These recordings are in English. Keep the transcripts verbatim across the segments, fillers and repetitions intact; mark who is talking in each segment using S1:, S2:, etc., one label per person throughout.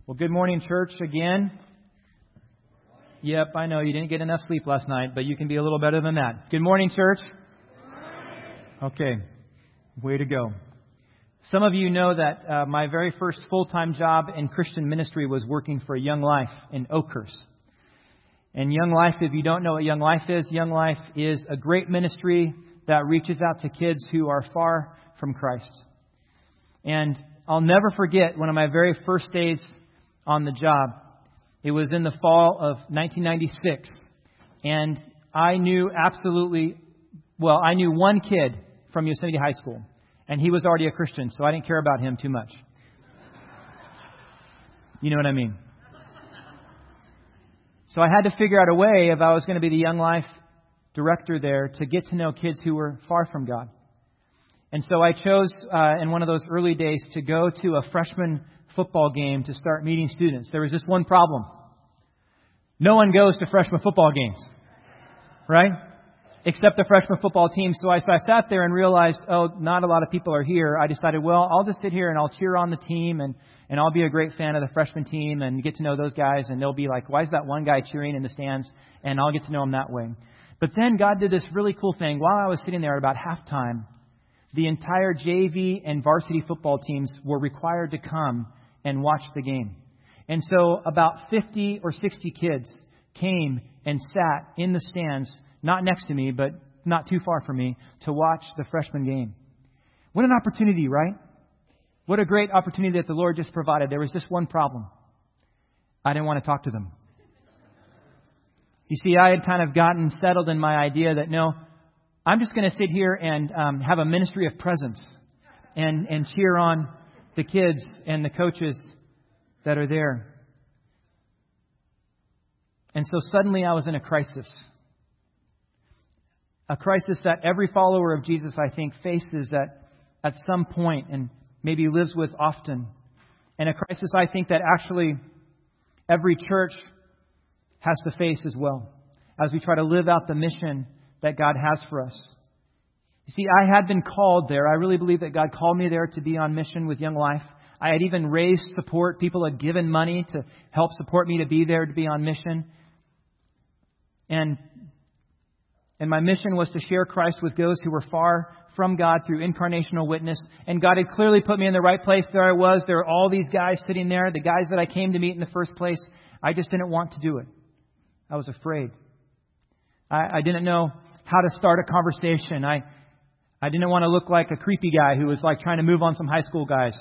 S1: Well, good morning, church, again. Yep, I know you didn't get enough sleep last night, but you can be a little better than that. Good morning, church. Okay, way to go. Some of you know that uh, my very first full-time job in Christian ministry was working for Young Life in Oakhurst. And Young Life, if you don't know what Young Life is, Young Life is a great ministry that reaches out to kids who are far from Christ. And I'll never forget one of my very first days on the job. It was in the fall of nineteen ninety-six. And I knew absolutely, well, I knew one kid from Yosemite High School. And he was already a Christian, so I didn't care about him too much. You know what I mean? So I had to figure out a way, if I was going to be the Young Life director there, to get to know kids who were far from God. And so I chose uh, in one of those early days to go to a freshman football game to start meeting students. There was just one problem. No one goes to freshman football games, right? Except the freshman football team. So I, so I sat there and realized, oh, not a lot of people are here. I decided, well, I'll just sit here and I'll cheer on the team and, and I'll be a great fan of the freshman team and get to know those guys. And they'll be like, why is that one guy cheering in the stands? And I'll get to know him that way. But then God did this really cool thing. While I was sitting there about halftime, the entire J V and varsity football teams were required to come and watch the game. And so about fifty or sixty kids came and sat in the stands, not next to me, but not too far from me, to watch the freshman game. What an opportunity, right? What a great opportunity that the Lord just provided. There was just one problem. I didn't want to talk to them. You see, I had kind of gotten settled in my idea that, no, I'm just going to sit here and um, have a ministry of presence and, and cheer on the kids and the coaches that are there. And so suddenly I was in a crisis. A crisis that every follower of Jesus, I think, faces at, at some point and maybe lives with often. And a crisis, I think, that actually every church has to face as well as we try to live out the mission that God has for us. You see, I had been called there. I really believe that God called me there to be on mission with Young Life. I had even raised support. People had given money to help support me to be there, to be on mission. And, and my mission was to share Christ with those who were far from God through incarnational witness. And God had clearly put me in the right place. There I was. There were all these guys sitting there, the guys that I came to meet in the first place. I just didn't want to do it. I was afraid. I, I didn't know how to start a conversation. I, I didn't want to look like a creepy guy who was like trying to move on some high school guys.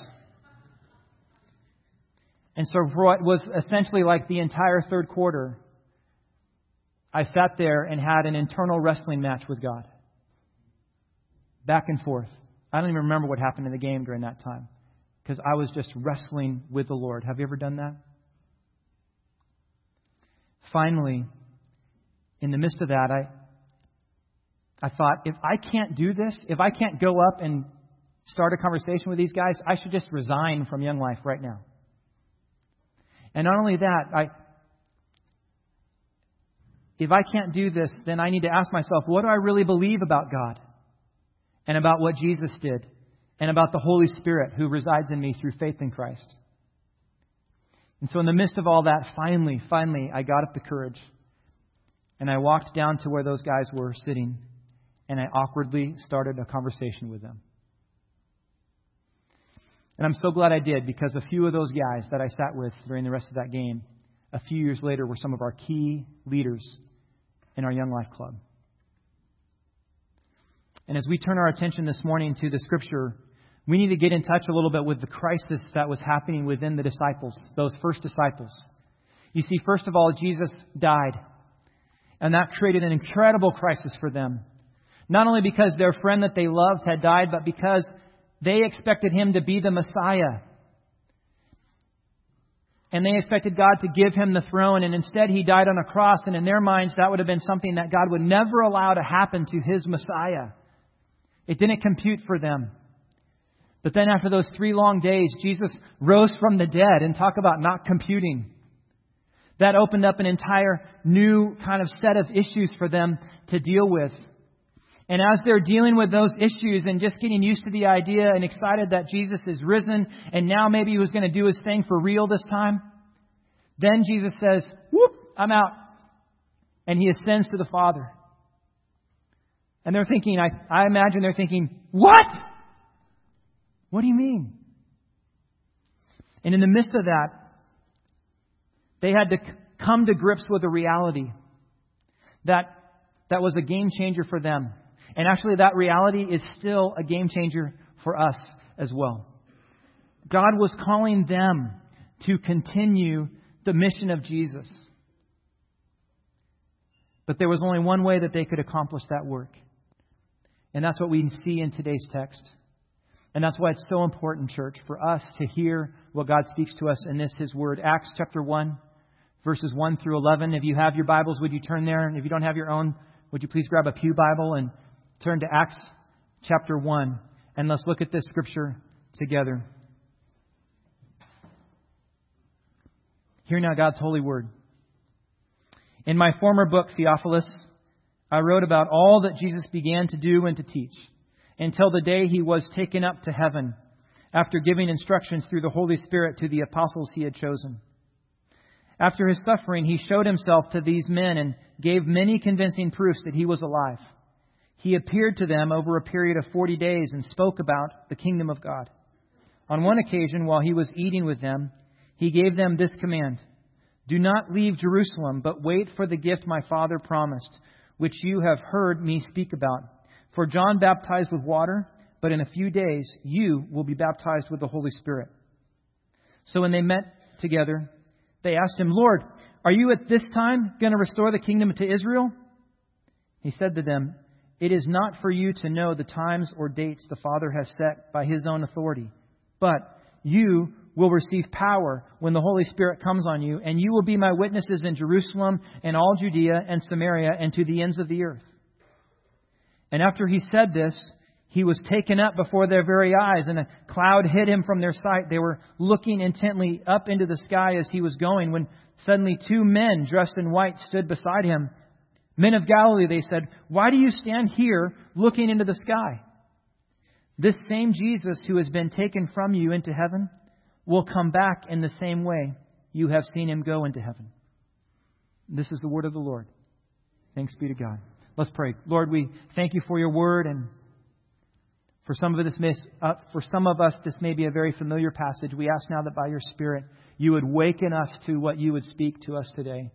S1: And so for what was essentially like the entire third quarter, I sat there and had an internal wrestling match with God. Back and forth. I don't even remember what happened in the game during that time, because I was just wrestling with the Lord. Have you ever done that? Finally, in the midst of that, I I thought, if I can't do this, if I can't go up and start a conversation with these guys, I should just resign from Young Life right now. And not only that, I if I can't do this, then I need to ask myself, what do I really believe about God and about what Jesus did and about the Holy Spirit who resides in me through faith in Christ? And so in the midst of all that, finally, finally, I got up the courage and I walked down to where those guys were sitting and I awkwardly started a conversation with them. And I'm so glad I did, because a few of those guys that I sat with during the rest of that game, a few years later, were some of our key leaders in our Young Life Club. And as we turn our attention this morning to the Scripture, we need to get in touch a little bit with the crisis that was happening within the disciples, those first disciples. You see, first of all, Jesus died. And that created an incredible crisis for them. Not only because their friend that they loved had died, but because they expected Him to be the Messiah. And they expected God to give Him the throne. And instead He died on a cross. And in their minds, that would have been something that God would never allow to happen to His Messiah. It didn't compute for them. But then after those three long days, Jesus rose from the dead. And talk about not computing. That opened up an entire new kind of set of issues for them to deal with. And as they're dealing with those issues and just getting used to the idea and excited that Jesus is risen and now maybe He was going to do His thing for real this time, Then Jesus says, whoop, I'm out. And he ascends to the Father. And they're thinking, I, I imagine they're thinking, what? What do you mean? And in the midst of that, they had to come to grips with a reality that that was a game changer for them. And actually that reality is still a game changer for us as well. God was calling them to continue the mission of Jesus. But there was only one way that they could accomplish that work. And that's what we see in today's text. And that's why it's so important, church, for us to hear what God speaks to us in this, His Word. Acts chapter one, verses one through eleven. If you have your Bibles, would you turn there? And if you don't have your own, would you please grab a pew Bible and turn to Acts chapter one. And let's look at this scripture together. Hear now God's holy word. In my former book, Theophilus, I wrote about all that Jesus began to do and to teach until the day He was taken up to heaven, after giving instructions through the Holy Spirit to the apostles He had chosen. After His suffering, He showed Himself to these men and gave many convincing proofs that He was alive. He appeared to them over a period of forty days and spoke about the kingdom of God. On one occasion, while He was eating with them, He gave them this command: do not leave Jerusalem, but wait for the gift my Father promised, which you have heard me speak about. For John baptized with water, but in a few days you will be baptized with the Holy Spirit. So when they met together, they asked Him, Lord, are you at this time going to restore the kingdom to Israel? He said to them, it is not for you to know the times or dates the Father has set by His own authority, but you will receive power when the Holy Spirit comes on you, and you will be my witnesses in Jerusalem and all Judea and Samaria and to the ends of the earth. And after He said this, He was taken up before their very eyes, and a cloud hid Him from their sight. They were looking intently up into the sky as He was going, when suddenly two men dressed in white stood beside Him. Men of Galilee, they said, why do you stand here looking into the sky? This same Jesus who has been taken from you into heaven will come back in the same way you have seen Him go into heaven. This is the word of the Lord. Thanks be to God. Let's pray. Lord, we thank You for Your word, and for some of this may, uh, for some of us this may be a very familiar passage. We ask now that by Your Spirit You would waken us to what You would speak to us today.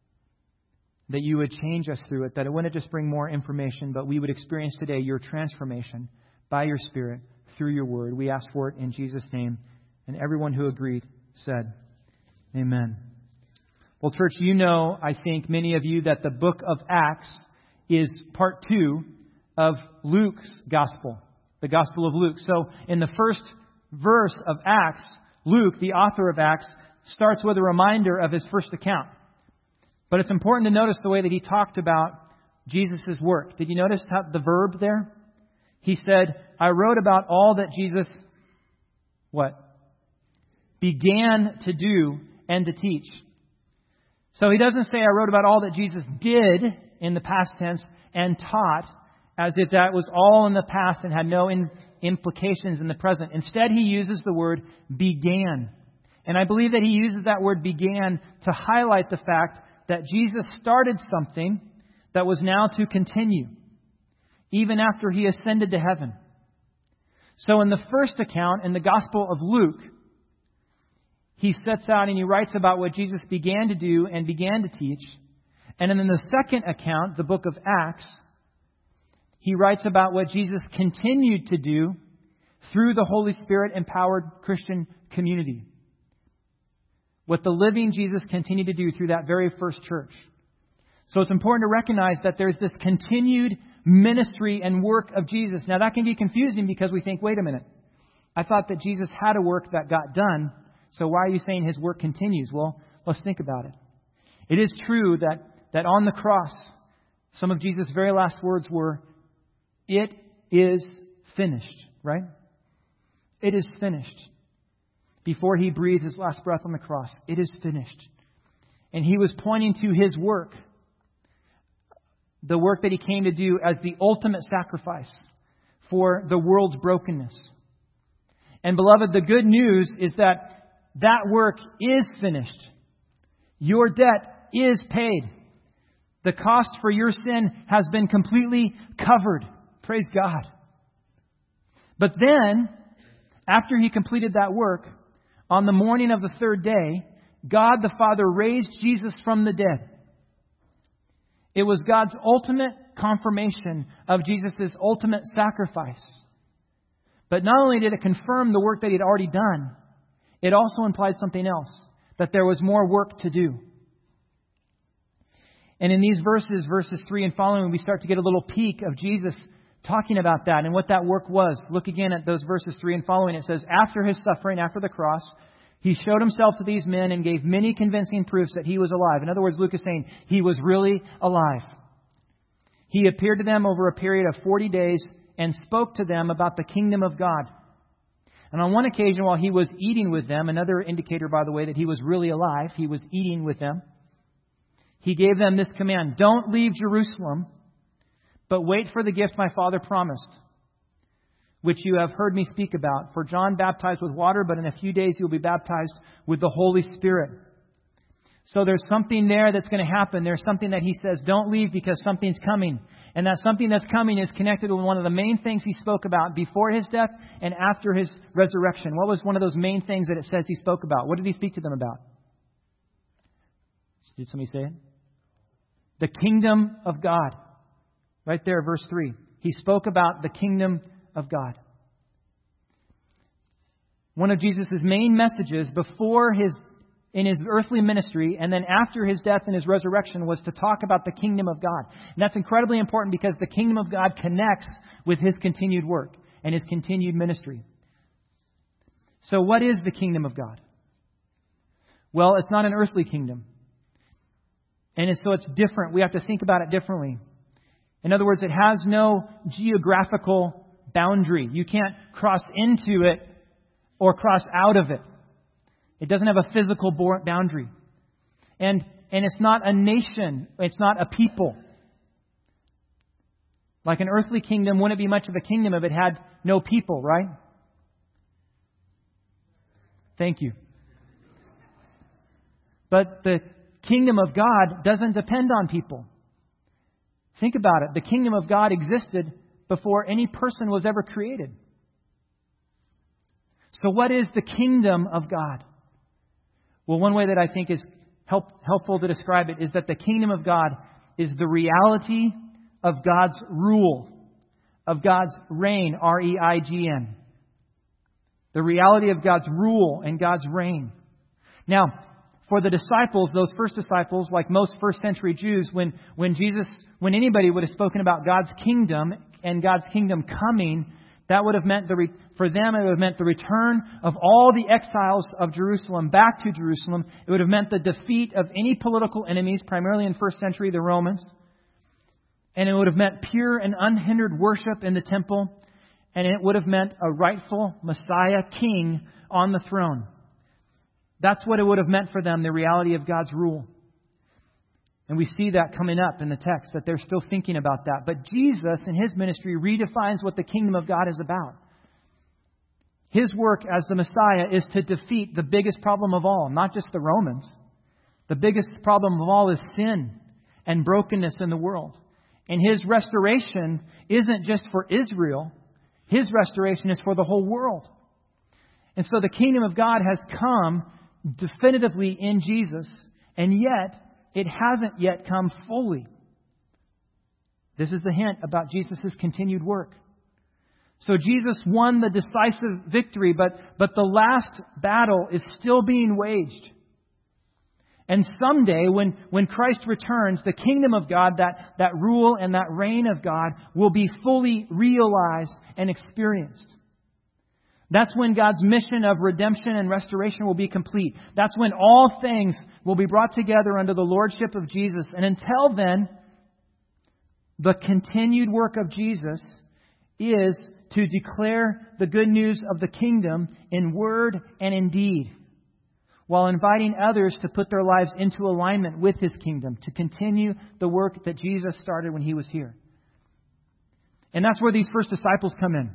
S1: That You would change us through it. That it wouldn't just bring more information, but we would experience today Your transformation by Your Spirit through Your word. We ask for it in Jesus' name. And everyone who agreed said, Amen. Well, church, you know, I think many of you, that the book of Acts is part two of Luke's gospel, the Gospel of Luke. So in the first verse of Acts, Luke, the author of Acts, starts with a reminder of his first account. But it's important to notice the way that he talked about Jesus' work. Did you notice how, the verb there? He said, I wrote about all that Jesus, what? began to do and to teach. So he doesn't say, I wrote about all that Jesus did in the past tense and taught, as if that was all in the past and had no in, implications in the present. Instead, he uses the word began. And I believe that he uses that word began to highlight the fact that Jesus started something that was now to continue, even after He ascended to heaven. So in the first account, in the Gospel of Luke, he sets out and he writes about what Jesus began to do and began to teach. And then in the second account, the book of Acts, he writes about what Jesus continued to do through the Holy Spirit-empowered Christian community. What the living Jesus continued to do through that very first church. So it's important to recognize that there's this continued ministry and work of Jesus. Now that can be confusing because we think, wait a minute, I thought that Jesus had a work that got done. So why are you saying His work continues? Well, let's think about it. It is true that, that on the cross, some of Jesus' very last words were, it is finished, right? It is finished. Before He breathed His last breath on the cross, it is finished. And He was pointing to His work, the work that He came to do as the ultimate sacrifice for the world's brokenness. And beloved, the good news is that that work is finished. Your debt is paid. The cost for your sin has been completely covered. Praise God. But then, after He completed that work, on the morning of the third day, God the Father raised Jesus from the dead. It was God's ultimate confirmation of Jesus' ultimate sacrifice. But not only did it confirm the work that He had already done, it also implied something else, that there was more work to do. And in these verses, verses three and following, we start to get a little peek of Jesus talking about that and what that work was. Look again at those verses three and following. It says, after His suffering, after the cross, He showed Himself to these men and gave many convincing proofs that He was alive. In other words, Luke is saying He was really alive. He appeared to them over a period of forty days and spoke to them about the kingdom of God. And on one occasion, while He was eating with them, another indicator, by the way, that He was really alive, He was eating with them, He gave them this command: don't leave Jerusalem, but wait for the gift my Father promised, which you have heard me speak about. For John baptized with water, but in a few days you will be baptized with the Holy Spirit. So there's something there that's going to happen. There's something that He says, don't leave because something's coming. And that something that's coming is connected with one of the main things He spoke about before His death and after His resurrection. What was one of those main things that it says He spoke about? What did He speak to them about? Did somebody say it? The kingdom of God. Right there, verse three. He spoke about the kingdom of God. One of Jesus' main messages before his, in His earthly ministry and then after His death and His resurrection was to talk about the kingdom of God. And that's incredibly important because the kingdom of God connects with His continued work and His continued ministry. So what is the kingdom of God? Well, it's not an earthly kingdom. And it's, so it's different. We have to think about it differently. In other words, it has no geographical boundary. You can't cross into it or cross out of it. It doesn't have a physical boundary. And, and it's not a nation. It's not a people. Like an earthly kingdom wouldn't be much of a kingdom if it had no people, right? Thank you. But the kingdom of God doesn't depend on people. Think about it. The kingdom of God existed before any person was ever created. So what is the kingdom of God? Well, one way that I think is help, helpful to describe it is that the kingdom of God is the reality of God's rule, of God's reign, R E I G N. The reality of God's rule and God's reign. Now, for the disciples, those first disciples, like most first century Jews, when, when Jesus, when anybody would have spoken about God's kingdom and God's kingdom coming, that would have meant, the re, for them, it would have meant the return of all the exiles of Jerusalem back to Jerusalem. It would have meant the defeat of any political enemies, primarily in first century, the Romans. And it would have meant pure and unhindered worship in the temple. And it would have meant a rightful Messiah king on the throne. That's what it would have meant for them, the reality of God's rule. And we see that coming up in the text, that they're still thinking about that. But Jesus, in His ministry, redefines what the kingdom of God is about. His work as the Messiah is to defeat the biggest problem of all, not just the Romans. The biggest problem of all is sin and brokenness in the world. And His restoration isn't just for Israel. His restoration is for the whole world. And so the kingdom of God has come definitively in Jesus, and yet it hasn't yet come fully. This is the hint about Jesus' continued work. So Jesus won the decisive victory, but, but the last battle is still being waged. And someday, when, when Christ returns, the kingdom of God, that, that rule and that reign of God, will be fully realized and experienced. That's when God's mission of redemption and restoration will be complete. That's when all things will be brought together under the lordship of Jesus. And until then, the continued work of Jesus is to declare the good news of the kingdom in word and in deed, while inviting others to put their lives into alignment with His kingdom, to continue the work that Jesus started when He was here. And that's where these first disciples come in.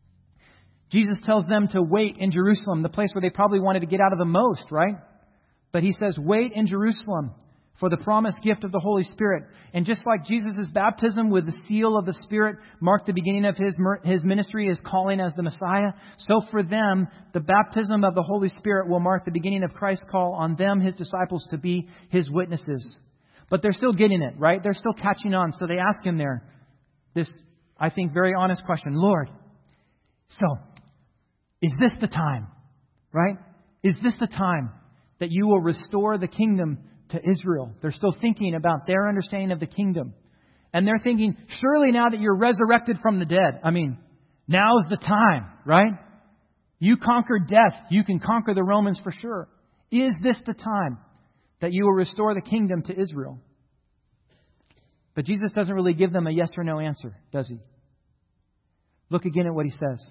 S1: Jesus tells them to wait in Jerusalem, the place where they probably wanted to get out of the most, right? But he says, wait in Jerusalem for the promised gift of the Holy Spirit. And just like Jesus' baptism with the seal of the Spirit marked the beginning of his, his ministry, his calling as the Messiah, so for them, the baptism of the Holy Spirit will mark the beginning of Christ's call on them, his disciples, to be his witnesses. But they're still getting it, right? They're still catching on. So they ask him there this, I think, very honest question. Lord, so is this the time, right? Is this the time that you will restore the kingdom to Israel? They're still thinking about their understanding of the kingdom. And they're thinking, surely now that you're resurrected from the dead, I mean, now's the time, right? You conquered death. You can conquer the Romans for sure. Is this the time that you will restore the kingdom to Israel? But Jesus doesn't really give them a yes or no answer, does he? Look again at what he says.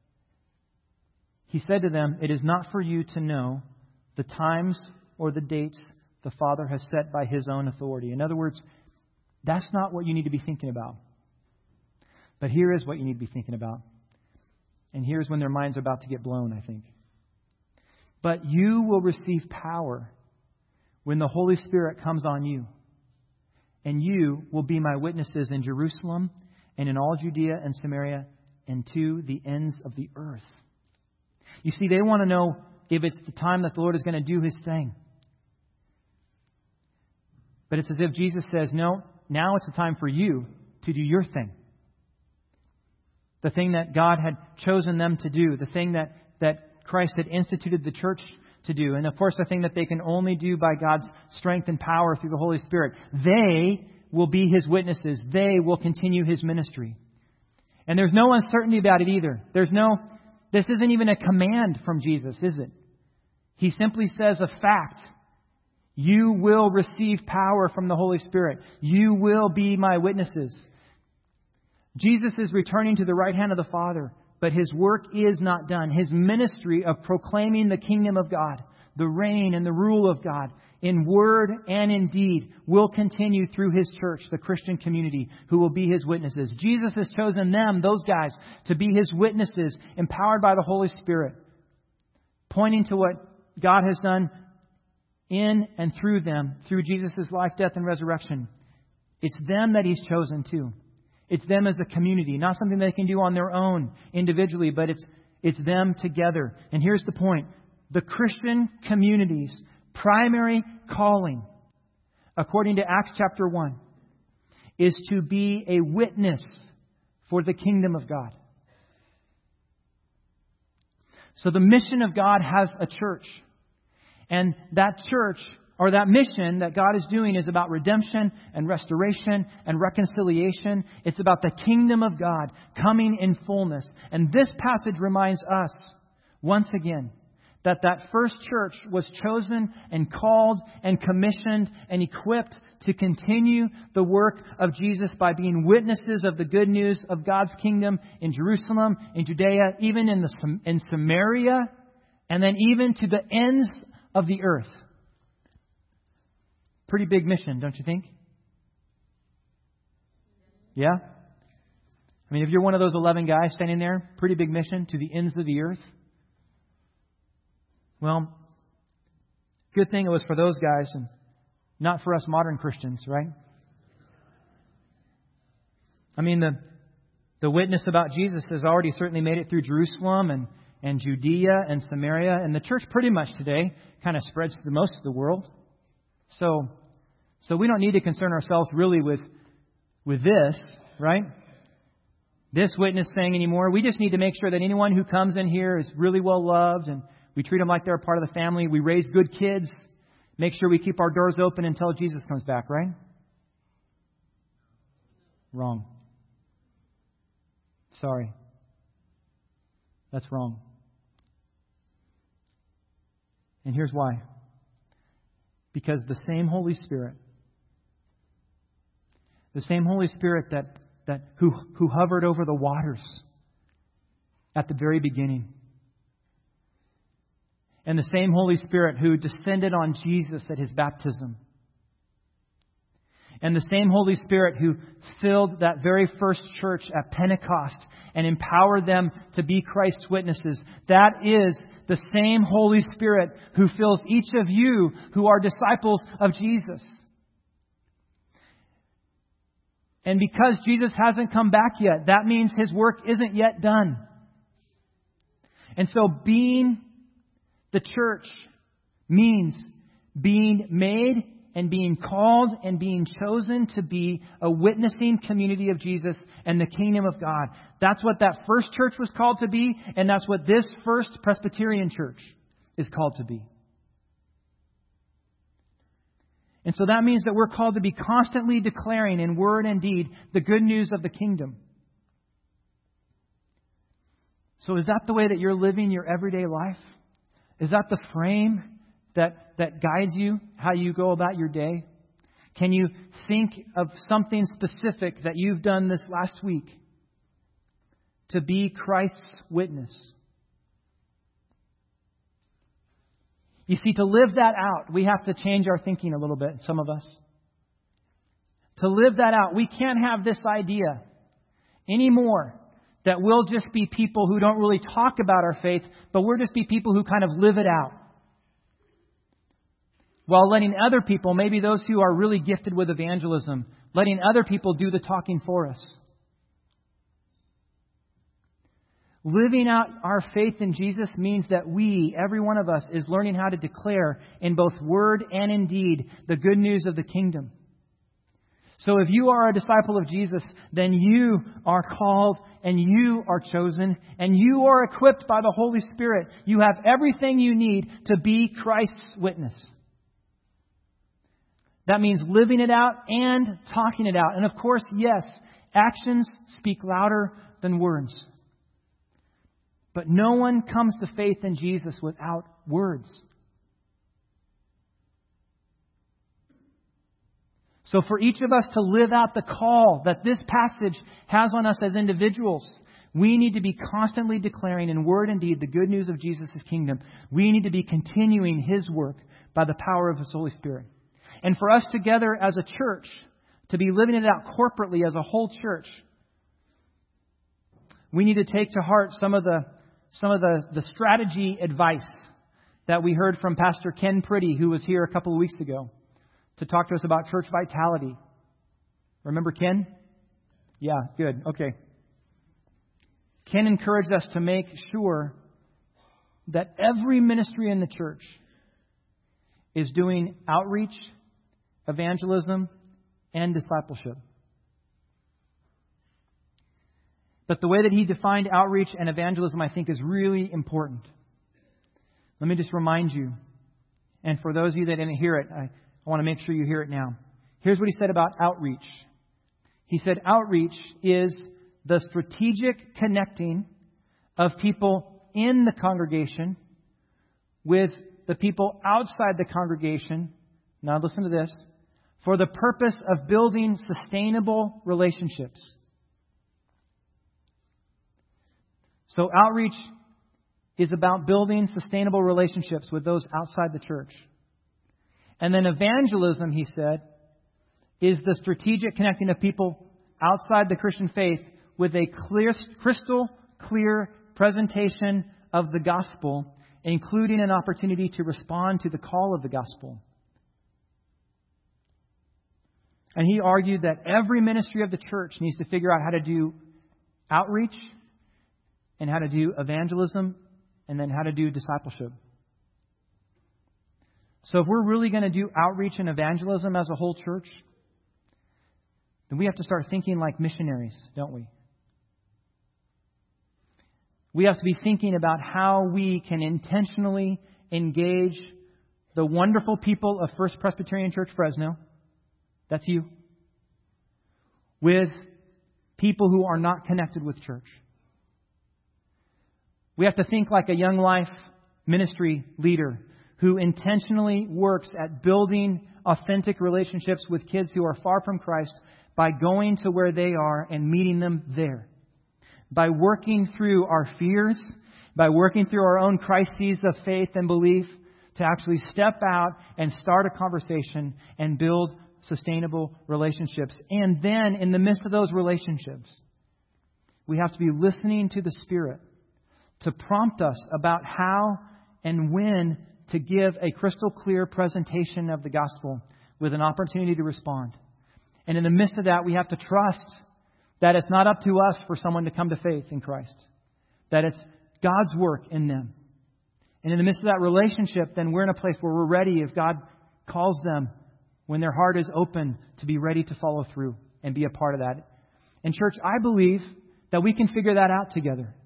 S1: He said to them, it is not for you to know the times or the dates the Father has set by his own authority. In other words, that's not what you need to be thinking about. But here is what you need to be thinking about. And here's when their minds are about to get blown, I think. But you will receive power when the Holy Spirit comes on you. And you will be my witnesses in Jerusalem and in all Judea and Samaria and to the ends of the earth. You see, they want to know if it's the time that the Lord is going to do his thing. But it's as if Jesus says, no, now it's the time for you to do your thing. The thing that God had chosen them to do. The thing that, that Christ had instituted the church to do. And of course, the thing that they can only do by God's strength and power through the Holy Spirit. They will be his witnesses. They will continue his ministry. And there's no uncertainty about it either. There's no, this isn't even a command from Jesus, is it? He simply says a fact. You will receive power from the Holy Spirit. You will be my witnesses. Jesus is returning to the right hand of the Father, but his work is not done. His ministry of proclaiming the kingdom of God, the reign and the rule of God, in word and in deed, will continue through his church, the Christian community, who will be his witnesses. Jesus has chosen them, those guys, to be his witnesses, empowered by the Holy Spirit, pointing to what God has done in and through them, through Jesus' life, death, and resurrection. It's them that he's chosen too. It's them as a community, not something they can do on their own individually, but it's it's them together. And here's the point. The Christian community's primary calling, according to Acts chapter one, is to be a witness for the kingdom of God. So the mission of God has a church. And that church, or that mission that God is doing, is about redemption and restoration and reconciliation. It's about the kingdom of God coming in fullness. And this passage reminds us, once again, that that first church was chosen and called and commissioned and equipped to continue the work of Jesus by being witnesses of the good news of God's kingdom in Jerusalem, in Judea, even in the in Samaria, and then even to the ends of the earth. Pretty big mission, don't you think? Yeah? I mean, if you're one of those eleven guys standing there, pretty big mission to the ends of the earth. Well, good thing it was for those guys and not for us modern Christians, right? I mean, the the witness about Jesus has already certainly made it through Jerusalem and, and Judea and Samaria. And the church pretty much today kind of spreads to most of the world. So, so we don't need to concern ourselves really with, with this, right? This witness thing anymore. We just need to make sure that anyone who comes in here is really well loved, and we treat them like they're a part of the family. We raise good kids. Make sure we keep our doors open until Jesus comes back, right? Wrong. Sorry. That's wrong. And here's why. Because the same Holy Spirit, the same Holy Spirit that, that who, who hovered over the waters at the very beginning, and the same Holy Spirit who descended on Jesus at his baptism, and the same Holy Spirit who filled that very first church at Pentecost and empowered them to be Christ's witnesses, that is the same Holy Spirit who fills each of you who are disciples of Jesus. And because Jesus hasn't come back yet, that means His work isn't yet done. And so being the church means being made and being called and being chosen to be a witnessing community of Jesus and the kingdom of God. That's what that first church was called to be, and that's what this first Presbyterian church is called to be. And so that means that we're called to be constantly declaring in word and deed the good news of the kingdom. So is that the way that you're living your everyday life? Is that the frame that, that guides you, how you go about your day? Can you think of something specific that you've done this last week to be Christ's witness? You see, to live that out, we have to change our thinking a little bit, some of us. To live that out, we can't have this idea anymore that we'll just be people who don't really talk about our faith, but we'll just be people who kind of live it out. While letting other people, maybe those who are really gifted with evangelism, letting other people do the talking for us. Living out our faith in Jesus means that we, every one of us, is learning how to declare in both word and in deed the good news of the kingdom. So if you are a disciple of Jesus, then you are called and you are chosen and you are equipped by the Holy Spirit. You have everything you need to be Christ's witness. That means living it out and talking it out. And of course, yes, actions speak louder than words. But no one comes to faith in Jesus without words. So for each of us to live out the call that this passage has on us as individuals, we need to be constantly declaring in word and deed the good news of Jesus' kingdom. We need to be continuing His work by the power of His Holy Spirit. And for us together as a church to be living it out corporately as a whole church, we need to take to heart some of the some of the, the strategy advice that we heard from Pastor Ken Priddy, who was here a couple of weeks ago to talk to us about church vitality. Remember Ken? Yeah, good. Okay. Ken encouraged us to make sure that every ministry in the church is doing outreach, evangelism, and discipleship. But the way that he defined outreach and evangelism, I think, is really important. Let me just remind you, and for those of you that didn't hear it, I, I want to make sure you hear it now. Here's what he said about outreach. He said outreach is the strategic connecting of people in the congregation with the people outside the congregation. Now listen to this. For the purpose of building sustainable relationships. So outreach is about building sustainable relationships with those outside the church. And then evangelism, he said, is the strategic connecting of people outside the Christian faith with a clear, crystal clear presentation of the gospel, including an opportunity to respond to the call of the gospel. And he argued that every ministry of the church needs to figure out how to do outreach and how to do evangelism and then how to do discipleship. So if we're really going to do outreach and evangelism as a whole church, then we have to start thinking like missionaries, don't we? We have to be thinking about how we can intentionally engage the wonderful people of First Presbyterian Church Fresno, that's you, with people who are not connected with church. We have to think like a Young Life ministry leader who intentionally works at building authentic relationships with kids who are far from Christ by going to where they are and meeting them there. By working through our fears, by working through our own crises of faith and belief, to actually step out and start a conversation and build sustainable relationships. And then in the midst of those relationships, we have to be listening to the Spirit to prompt us about how and when to give a crystal clear presentation of the gospel with an opportunity to respond. And in the midst of that, we have to trust that it's not up to us for someone to come to faith in Christ. That it's God's work in them. And in the midst of that relationship, then we're in a place where we're ready if God calls them, when their heart is open, to be ready to follow through and be a part of that. And church, I believe that we can figure that out together.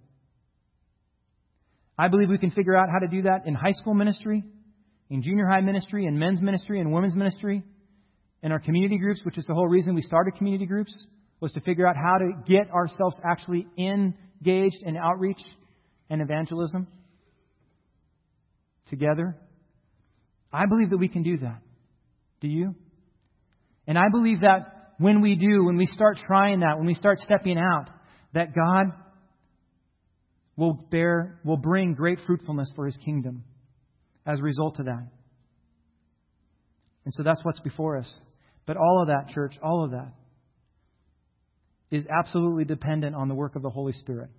S1: I believe we can figure out how to do that in high school ministry, in junior high ministry, in men's ministry, in women's ministry, in our community groups, which is the whole reason we started community groups, was to figure out how to get ourselves actually engaged in outreach and evangelism together. I believe that we can do that. Do you? And I believe that when we do, when we start trying that, when we start stepping out, that God will bear, will bring great fruitfulness for His kingdom as a result of that. And so that's what's before us. But all of that, church, all of that is absolutely dependent on the work of the Holy Spirit.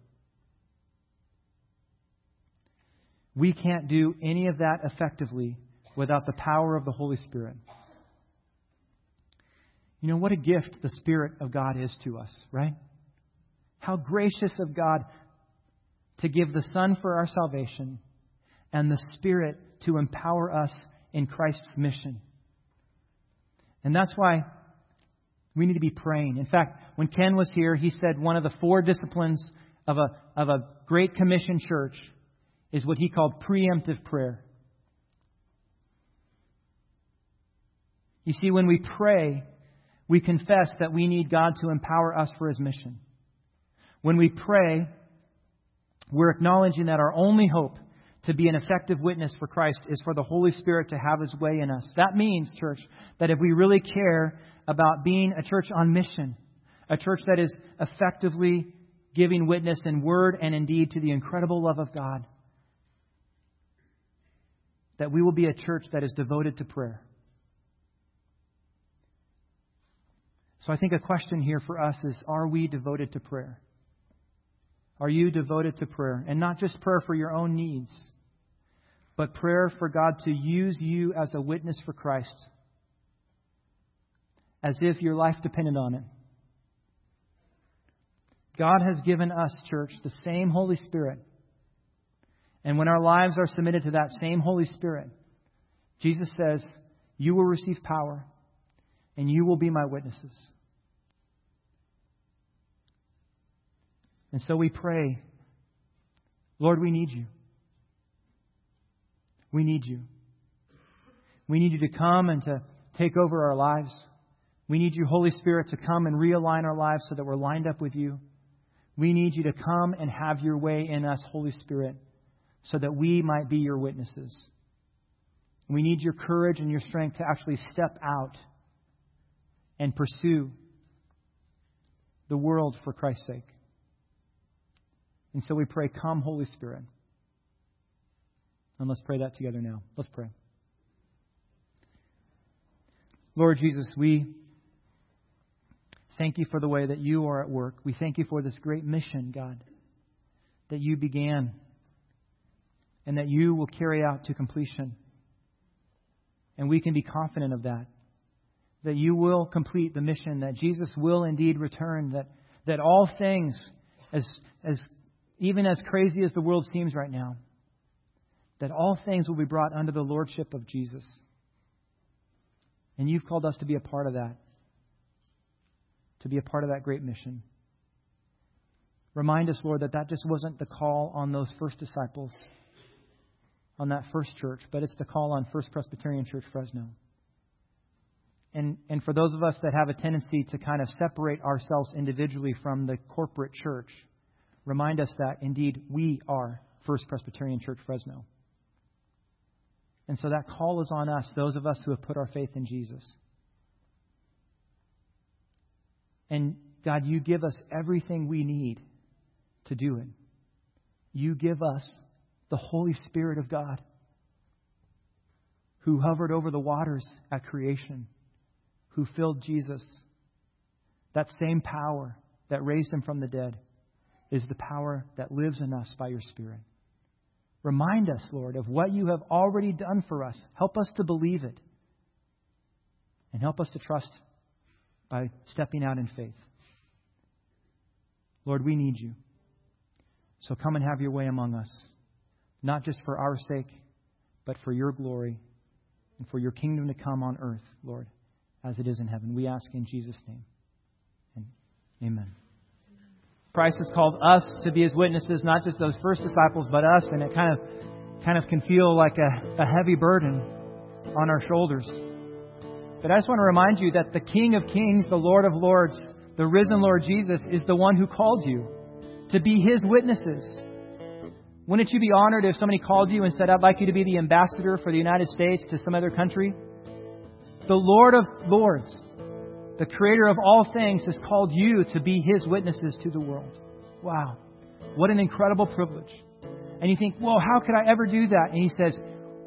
S1: We can't do any of that effectively without the power of the Holy Spirit. You know, what a gift the Spirit of God is to us, right? How gracious of God to give the Son for our salvation and the Spirit to empower us in Christ's mission. And that's why we need to be praying. In fact, when Ken was here, he said one of the four disciplines of a, of a Great Commission church is what he called preemptive prayer. You see, when we pray, we confess that we need God to empower us for His mission. When we pray, we're acknowledging that our only hope to be an effective witness for Christ is for the Holy Spirit to have His way in us. That means, church, that if we really care about being a church on mission, a church that is effectively giving witness in word and in deed to the incredible love of God, that we will be a church that is devoted to prayer. So I think a question here for us is, are we devoted to prayer? Are you devoted to prayer? And not just prayer for your own needs, but prayer for God to use you as a witness for Christ, as if your life depended on it. God has given us, church, the same Holy Spirit. And when our lives are submitted to that same Holy Spirit, Jesus says, you will receive power and you will be my witnesses. And so we pray, Lord, we need you. We need you. We need you to come and to take over our lives. We need you, Holy Spirit, to come and realign our lives so that we're lined up with you. We need you to come and have your way in us, Holy Spirit, so that we might be your witnesses. We need your courage and your strength to actually step out and pursue the world for Christ's sake. And so we pray, come, Holy Spirit. And let's pray that together now. Let's pray. Lord Jesus, we thank you for the way that you are at work. We thank you for this great mission, God, that you began and that you will carry out to completion. And we can be confident of that, that you will complete the mission, that Jesus will indeed return, that, that all things, as as even as crazy as the world seems right now, that all things will be brought under the lordship of Jesus. And you've called us to be a part of that, to be a part of that great mission. Remind us, Lord, that that just wasn't the call on those first disciples, on that first church, but it's the call on First Presbyterian Church Fresno. And and for those of us that have a tendency to kind of separate ourselves individually from the corporate church, remind us that indeed we are First Presbyterian Church Fresno. And so that call is on us, those of us who have put our faith in Jesus. And God, you give us everything we need to do it. You give us the Holy Spirit of God, who hovered over the waters at creation, who filled Jesus. That same power that raised him from the dead is the power that lives in us by your Spirit. Remind us, Lord, of what you have already done for us. Help us to believe it. And help us to trust by stepping out in faith. Lord, we need you. So come and have your way among us. Not just for our sake, but for your glory and for your kingdom to come on earth, Lord, as it is in heaven. We ask in Jesus' name. And amen. Christ has called us to be His witnesses, not just those first disciples, but us. And it kind of kind of can feel like a, a heavy burden on our shoulders. But I just want to remind you that the King of Kings, the Lord of Lords, the risen Lord Jesus, is the one who called you to be His witnesses. Wouldn't you be honored if somebody called you and said, I'd like you to be the ambassador for the United States to some other country? The Lord of Lords, the Creator of all things, has called you to be His witnesses to the world. Wow. What an incredible privilege. And you think, well, how could I ever do that? And He says,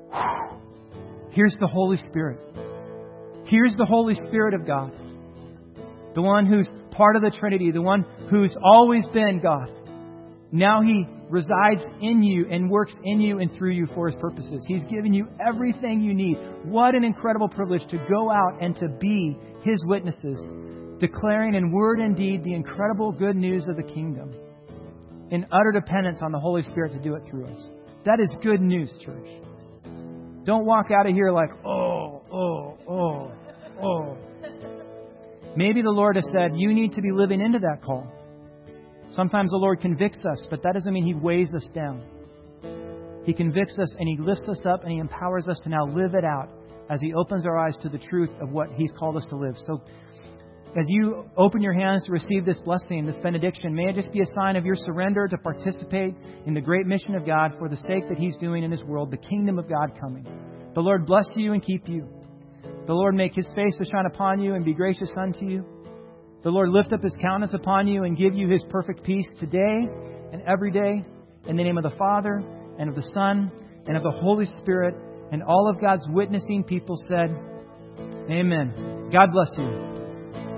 S1: here's the Holy Spirit. Here's the Holy Spirit of God. The one who's part of the Trinity. The one who's always been God. Now He resides in you and works in you and through you for His purposes. He's given you everything you need. What an incredible privilege to go out and to be His witnesses, declaring in word and deed the incredible good news of the kingdom, in utter dependence on the Holy Spirit to do it through us. That is good news, church. Don't walk out of here like, oh, oh, oh, oh. Maybe the Lord has said, you need to be living into that call. Sometimes the Lord convicts us, but that doesn't mean He weighs us down. He convicts us and He lifts us up and He empowers us to now live it out as He opens our eyes to the truth of what He's called us to live. So as you open your hands to receive this blessing, this benediction, may it just be a sign of your surrender to participate in the great mission of God for the sake that He's doing in His world, the kingdom of God coming. The Lord bless you and keep you. The Lord make His face to shine upon you and be gracious unto you. The Lord lift up His countenance upon you and give you His perfect peace today and every day. In the name of the Father and of the Son and of the Holy Spirit. And all of God's witnessing people said, amen. God bless you.